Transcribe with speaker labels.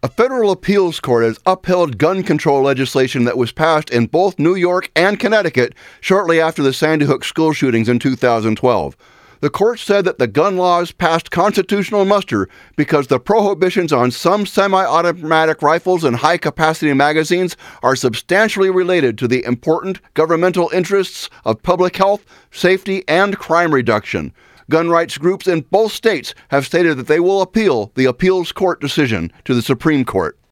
Speaker 1: A federal appeals court has upheld gun control legislation that was passed in both New York and Connecticut shortly after the Sandy Hook school shootings in 2012. The court said that the gun laws passed constitutional muster because the prohibitions on some semi-automatic rifles and high-capacity magazines are substantially related to the important governmental interests of public health, safety, and crime reduction. Gun rights groups in both states have stated that they will appeal the appeals court decision to the Supreme Court.